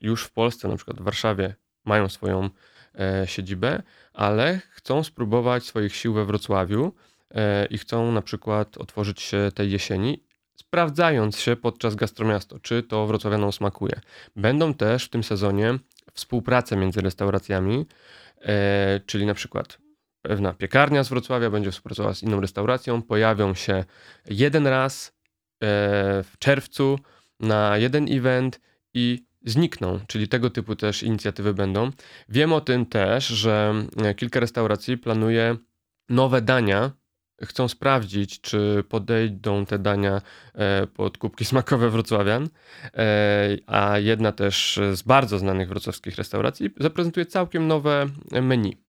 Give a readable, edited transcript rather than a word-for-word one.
już w Polsce, na przykład w Warszawie, mają swoją siedzibę, ale chcą spróbować swoich sił we Wrocławiu i chcą na przykład otworzyć się tej jesieni, sprawdzając się podczas Gastromiasto, czy to wrocławianom smakuje. Będą też w tym sezonie współprace między restauracjami, czyli na przykład pewna piekarnia z Wrocławia będzie współpracowała z inną restauracją, pojawią się jeden raz w czerwcu na jeden event i znikną, czyli tego typu też inicjatywy będą. Wiem o tym też, że kilka restauracji planuje nowe dania. Chcą sprawdzić, czy podejdą te dania pod kubki smakowe wrocławian, a jedna też z bardzo znanych wrocławskich restauracji zaprezentuje całkiem nowe menu.